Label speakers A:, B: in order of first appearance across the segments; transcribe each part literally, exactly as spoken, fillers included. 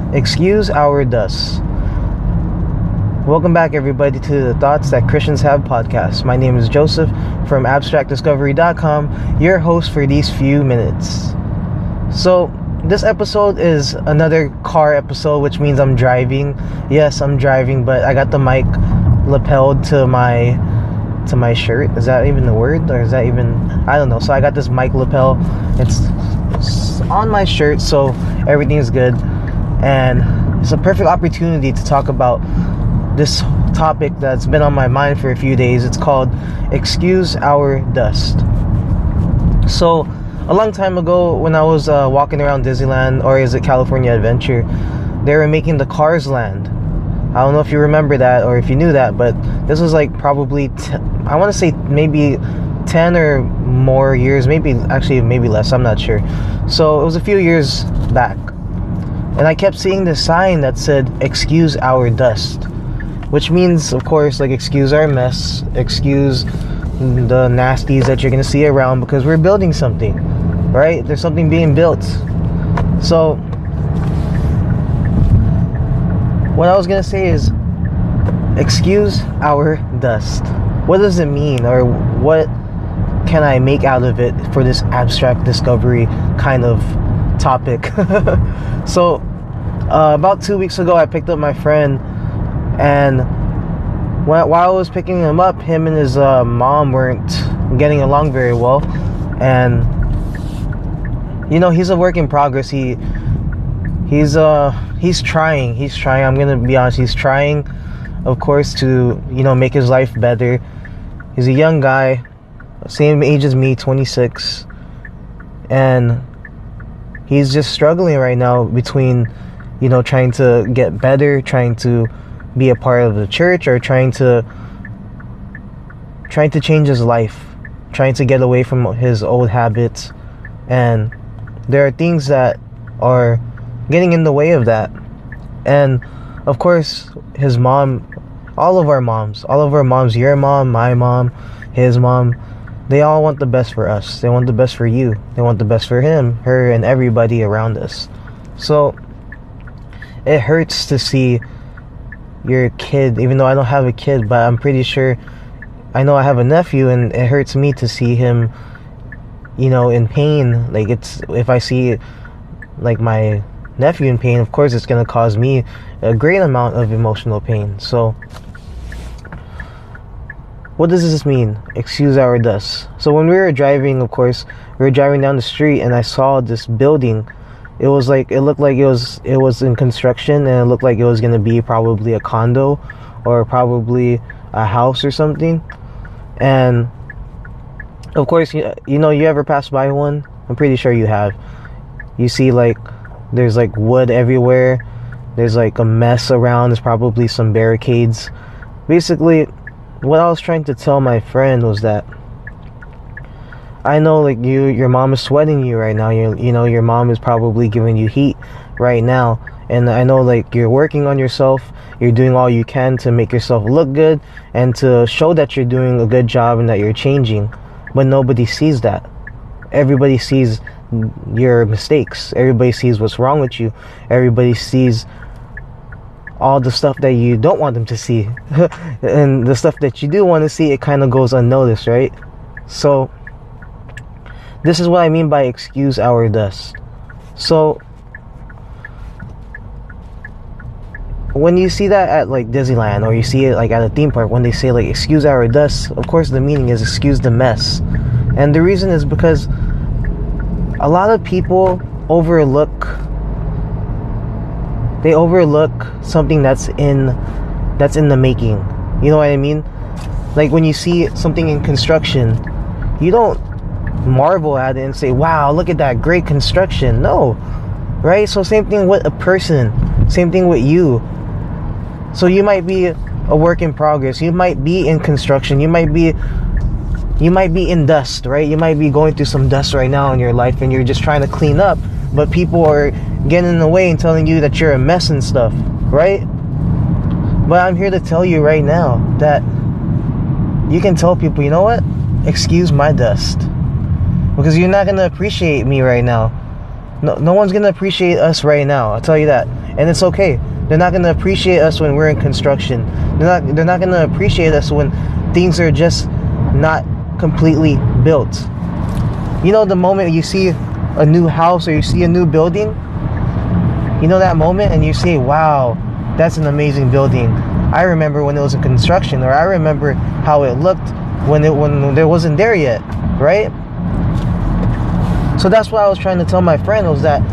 A: Excuse Our Dust. Welcome back, everybody, to the Thoughts That Christians Have podcast. My name is Joseph from abstract discovery dot com, your host for these few minutes. So, this episode is another car episode, which means I'm driving. Yes, I'm driving, but I got the mic lapelled to my to my shirt. Is that even the word? Or is that even... I don't know. So I got this mic lapel. It's on my shirt, so everything is good. And it's a perfect opportunity to talk about this topic that's been on my mind for a few days. It's called Excuse Our Dust. So, a long time ago, when I was uh, walking around Disneyland, or is it California Adventure, they were making the Cars Land. I don't know if you remember that or if you knew that, but this was like probably, t- I want to say maybe ten or more years, maybe, actually maybe less, I'm not sure. So, it was a few years back. And I kept seeing this sign that said, Excuse Our Dust. Which means, of course, like, excuse our mess, excuse the nasties that you're going to see around, because we're building something, right? There's something being built. So, what I was going to say is, excuse our dust. What does it mean, or what can I make out of it for this abstract discovery kind of topic? So, uh, about two weeks ago, I picked up my friend, and while I was picking him up, him and his uh, mom weren't getting along very well. And, you know, he's a work in progress. He, he's, uh, he's trying. He's trying. I'm going to be honest. He's trying, of course, to, you know, make his life better. He's a young guy, same age as me, twenty-six. And he's just struggling right now between, you know, trying to get better, trying to be a part of the church, or trying to trying to change his life, trying to get away from his old habits. And there are things that are getting in the way of that. And of course, his mom, all of our moms, all of our moms, your mom, my mom, his mom, they all want the best for us. They want the best for you. They want the best for him, her, and everybody around us. So it hurts to see your kid, even though I don't have a kid, but I'm pretty sure, I know I have a nephew, and it hurts me to see him, you know, in pain. Like, it's, if I see like my nephew in pain, of course it's going to cause me a great amount of emotional pain. So what does this mean? Excuse our dust. So when we were driving, of course, we were driving down the street, and I saw this building. It was like, it looked like it was it was in construction, and it looked like it was going to be probably a condo or probably a house or something. And of course, you, you know, you ever pass by one? I'm pretty sure you have. You see, like, there's like wood everywhere. There's like a mess around. There's probably some barricades. Basically, what I was trying to tell my friend was that I know, like, you, your mom is sweating you right now. You, you know, your mom is probably giving you heat right now. And I know, like, you're working on yourself. You're doing all you can to make yourself look good and to show that you're doing a good job and that you're changing. But nobody sees that. Everybody sees your mistakes. Everybody sees what's wrong with you. Everybody sees all the stuff that you don't want them to see. And the stuff that you do want to see, it kind of goes unnoticed, right? So this is what I mean by excuse our dust. So when you see that at like Disneyland, or you see it like at a theme park, when they say like excuse our dust, of course the meaning is excuse the mess. And the reason is because a lot of people overlook they overlook something that's in that's in the making. You know what I mean? Like, when you see something in construction, you don't marvel at it and say, wow, look at that great construction. No, right? So same thing with a person, same thing with you. So you might be a work in progress, you might be in construction, you might be you might be in dust, right? You might be going through some dust right now in your life, and you're just trying to clean up, but people are getting in the way and telling you that you're a mess and stuff, right? But I'm here to tell you right now that you can tell people, you know what? Excuse my dust. Because you're not going to appreciate me right now. No, no one's going to appreciate us right now. I'll tell you that. and it's okay. They're not gonna appreciate us when we're in construction. They're not. They're not gonna appreciate us when things are just not completely built. You know, the moment you see a new house or you see a new building, you know that moment, and you say, "Wow, that's an amazing building. I remember when it was in construction," or I remember how it looked when it when there wasn't there yet, right? So that's what I was trying to tell my friend, was that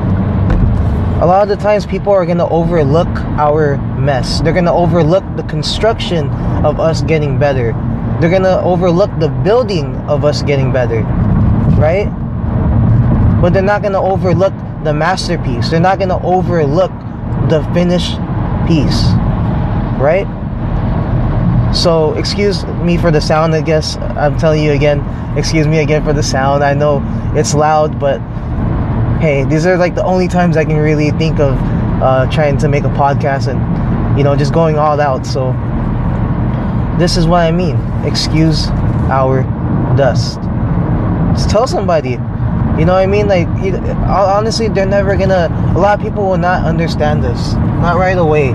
A: a lot of the times people are going to overlook our mess. They're going to overlook the construction of us getting better. They're going to overlook the building of us getting better, right? But they're not going to overlook the masterpiece. They're not going to overlook the finished piece, right? So excuse me for the sound, I guess. I'm telling you again, excuse me again for the sound. I know it's loud, but hey, these are like the only times I can really think of uh, trying to make a podcast and, you know, just going all out. So this is what I mean. Excuse our dust. Just tell somebody. You know what I mean? Like, you, honestly, they're never gonna, a lot of people will not understand this. Not right away.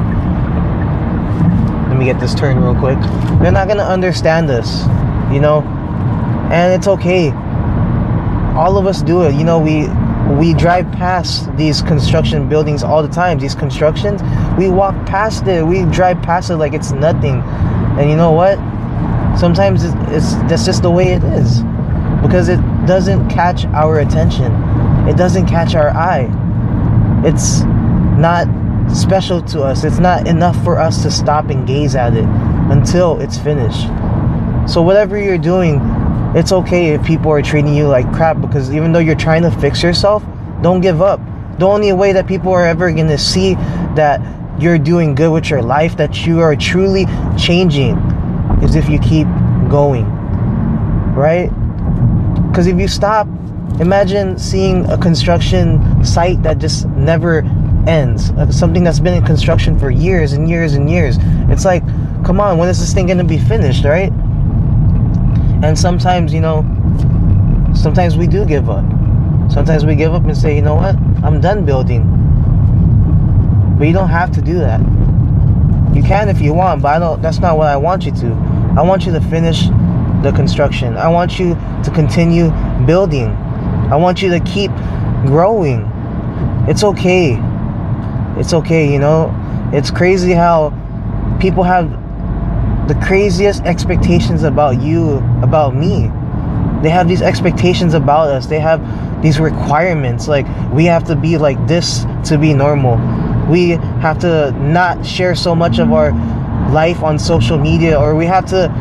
A: Let me get this turn real quick. They're not gonna understand this, you know? And it's okay. All of us do it. You know, we we drive past these construction buildings all the time. These constructions, we walk past it. We drive past it like it's nothing. And you know what? Sometimes it's, it's that's just the way it is, because it doesn't catch our attention. It doesn't catch our eye. It's not special to us. It's not enough for us to stop and gaze at it until it's finished. So whatever you're doing, it's okay if people are treating you like crap, because even though you're trying to fix yourself, don't give up. The only way that people are ever going to see that you're doing good with your life, that you are truly changing, is if you keep going, right? Because if you stop, imagine seeing a construction site that just never ends, something that's been in construction for years and years and years. It's like, come on, when is this thing going to be finished, right? And sometimes, you know, sometimes we do give up. Sometimes we give up and say, you know what, I'm done building. But you don't have to do that. You can if you want, but I don't. That's not what I want you to. I want you to finish the construction. I want you to continue building. I want you to keep growing. It's okay. It's okay, you know. It's crazy how people have the craziest expectations about you, about me. They have these expectations about us. They have these requirements, like we have to be like this to be normal. We have to not share so much of our life on social media, or we have to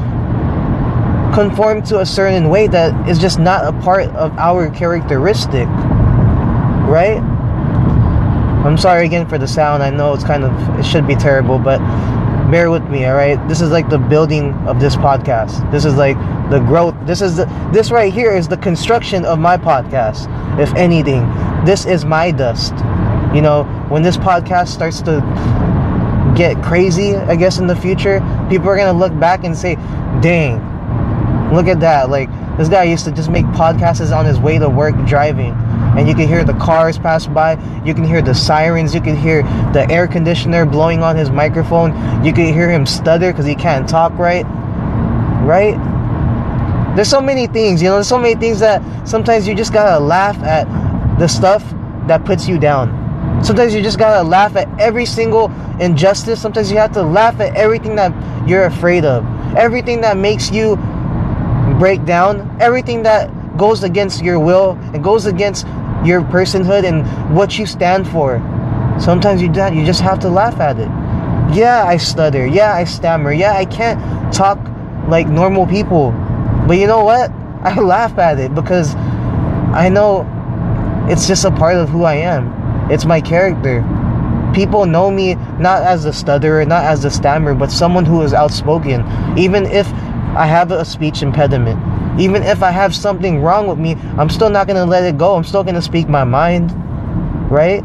A: conform to a certain way that is just not a part of our characteristic, right? I'm sorry again for the sound. I know it's kind of, it should be terrible, but bear with me, all right? This is like the building of this podcast. This is like the growth. This is the, this right here is the construction of my podcast. If anything, this is my dust. You know, when this podcast starts to get crazy, I guess in the future, people are gonna look back and say, dang, look at that. Like, this guy used to just make podcasts on his way to work driving, and you can hear the cars pass by, you can hear the sirens, you can hear the air conditioner blowing on his microphone, you can hear him stutter because he can't talk right, right? There's so many things, you know, there's so many things that sometimes you just gotta laugh at the stuff that puts you down. Sometimes you just gotta laugh at every single injustice. Sometimes you have to laugh at everything that you're afraid of, everything that makes you break down, everything that goes against your will and goes against your personhood and what you stand for. Sometimes you you just have to laugh at it. Yeah, I stutter. Yeah, I stammer. Yeah, I can't talk like normal people. But you know what? I laugh at it because I know it's just a part of who I am. It's my character. People know me not as a stutterer, not as a stammerer, but someone who is outspoken. Even if I have a speech impediment, even if I have something wrong with me, I'm still not going to let it go. I'm still going to speak my mind, right?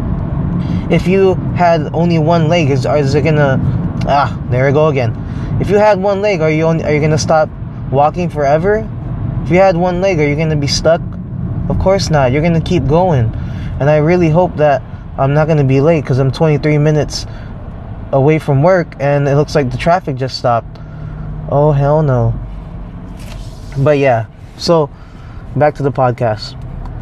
A: If you had only one leg, is, is it going to... Ah, there we go again. If you had one leg, are you only, are you going to stop walking forever? If you had one leg, are you going to be stuck? Of course not. You're going to keep going. And I really hope that I'm not going to be late because I'm twenty-three minutes away from work and it looks like the traffic just stopped. Oh, hell no. But yeah, so back to the podcast.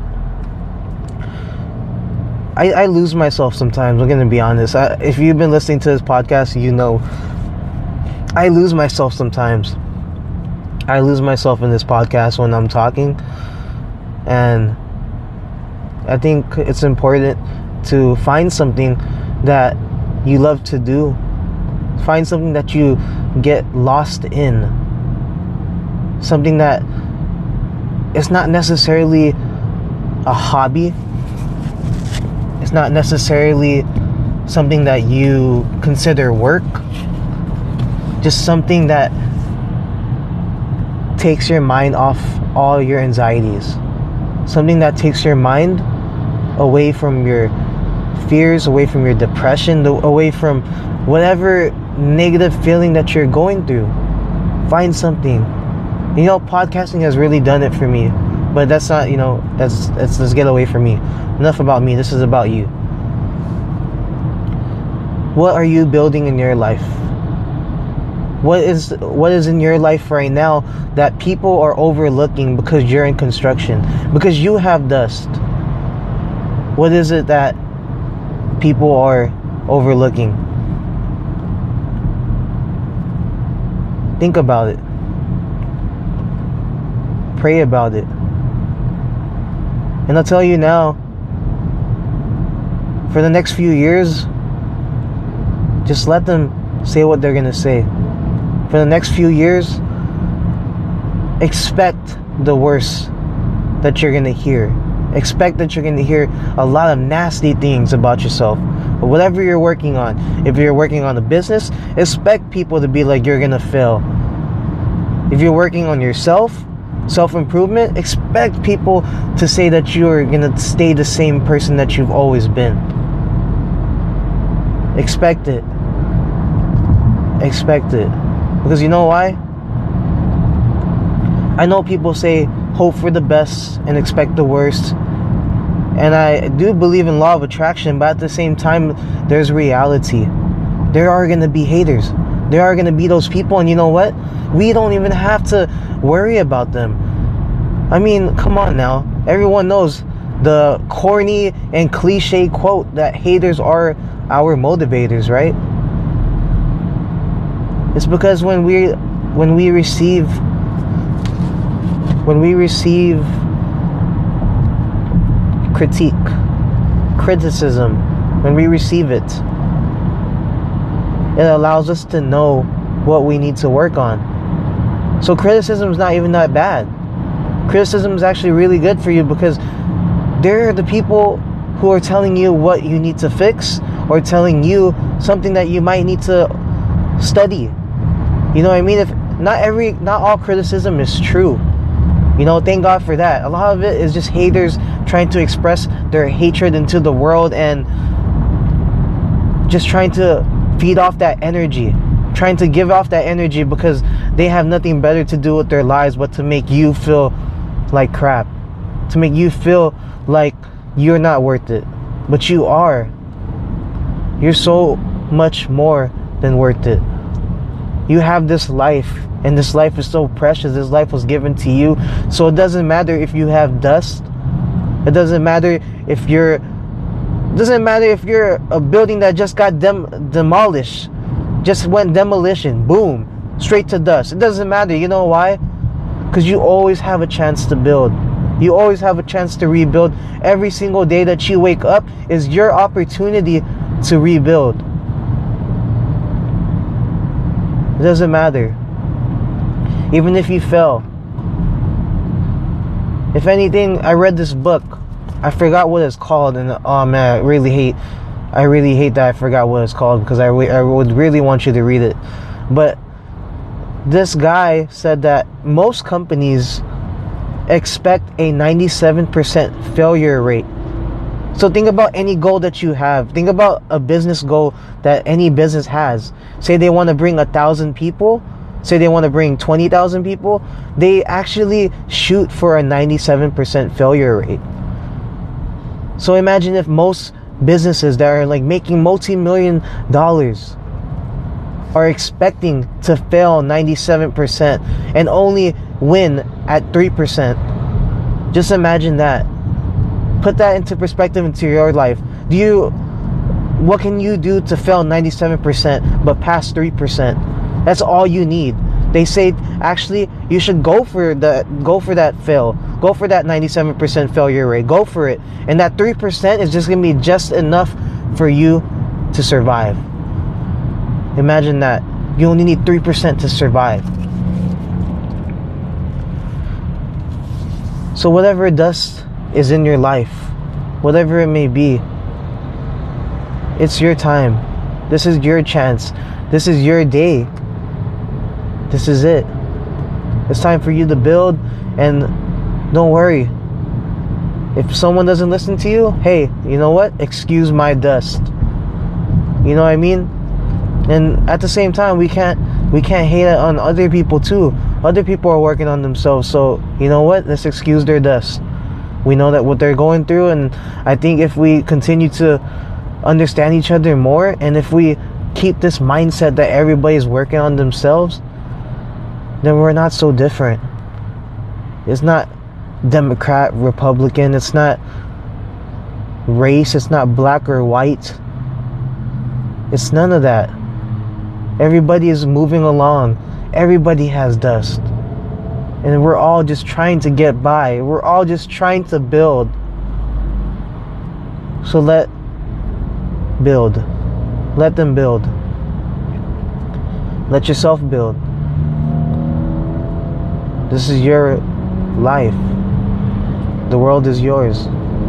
A: I, I lose myself sometimes, I'm going to be honest. I, if you've been listening to this podcast, you know I lose myself sometimes. I lose myself in this podcast when I'm talking. And I think it's important to find something that you love to do. Find something that you get lost in. Something that is not necessarily a hobby. It's not necessarily something that you consider work. Just something that takes your mind off all your anxieties. Something that takes your mind away from your fears, away from your depression, away from whatever negative feeling that you're going through. Find something. You know, podcasting has really done it for me. But that's not, you know, that's, that's let's get away from me. Enough about me. This is about you. What are you building in your life? What is what is in your life right now that people are overlooking because you're in construction? Because you have dust. What is it that people are overlooking? Think about it. Pray about it. And I'll tell you now, for the next few years, just let them say what they're gonna say. For the next few years, expect the worst that you're gonna hear. Expect that you're gonna hear a lot of nasty things about yourself. But whatever you're working on, if you're working on a business, expect people to be like you're gonna fail. If you're working on yourself, self-improvement, expect people to say that you're gonna stay the same person that you've always been. Expect it. Expect it. Because you know why? I know people say hope for the best and expect the worst. And I do believe in law of attraction, but at the same time, there's reality. There are going to be haters. There are going to be those people, and you know what? We don't even have to worry about them. I mean, come on now. Everyone knows the corny and cliche quote that haters are our motivators, right? It's because when we when we receive when we receive critique, criticism, when we receive it, it allows us to know what we need to work on. So criticism is not even that bad. Criticism is actually really good for you because they're the people who are telling you what you need to fix or telling you something that you might need to study. You know what I mean? If not every, not all criticism is true. You know, thank God for that. A lot of it is just haters trying to express their hatred into the world and just trying to feed off that energy. Trying to give off that energy because they have nothing better to do with their lives but to make you feel like crap. To make you feel like you're not worth it. But you are. You're so much more than worth it. You have this life, and this life is so precious. This life was given to you. So it doesn't matter if you have dust. It doesn't matter if you're it doesn't matter if you're a building that just got dem- demolished. Just went demolition. Boom. Straight to dust. It doesn't matter. You know why? Because you always have a chance to build. You always have a chance to rebuild. Every single day that you wake up is your opportunity to rebuild. It doesn't matter. Even if you fail. If anything, I read this book. I forgot what it's called, and oh man, I really hate I really hate that I forgot what it's called because I, re- I would really want you to read it. But this guy said that most companies expect a ninety-seven percent failure rate. So think about any goal that you have. Think about a business goal that any business has. Say they want to bring a thousand people. Say they want to bring twenty thousand people. They actually shoot for a ninety-seven percent failure rate. So imagine if most businesses that are like making multi-million dollars are expecting to fail ninety-seven percent and only win at three percent. Just imagine that. Put that into perspective into your life. Do you, what can you do to fail ninety-seven percent but pass three percent? That's all you need. They say actually you should go for the go for that fail. Go for that ninety-seven percent failure rate. Go for it. And that three percent is just going to be just enough for you to survive. Imagine that. You only need three percent to survive. So whatever dust is in your life, whatever it may be, it's your time. This is your chance. This is your day. This is it. It's time for you to build, and don't worry. If someone doesn't listen to you, hey, you know what? Excuse my dust. You know what I mean? And at the same time, we can't we can't hate on other people too. Other people are working on themselves, so you know what? Let's excuse their dust. We know that what they're going through, and I think if we continue to understand each other more, and if we keep this mindset that everybody's working on themselves, then we're not so different. It's not Democrat, Republican, it's not race, it's not black or white. It's none of that. Everybody is moving along. Everybody has dust. And we're all just trying to get by. We're all just trying to build. So let build. Let them build. Let yourself build. This is your life. The world is yours.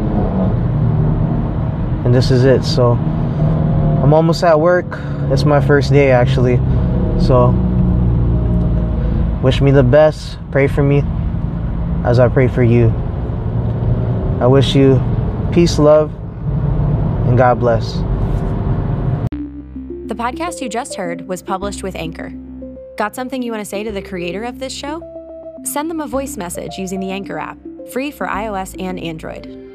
A: And this is it. So I'm almost at work. It's my first day actually. So wish me the best. Pray for me as I pray for you. I wish you peace, love, and God bless.
B: The podcast you just heard was published with Anchor. Got something you want to say to the creator of this show? Send them a voice message using the Anchor app, free for iOS and Android.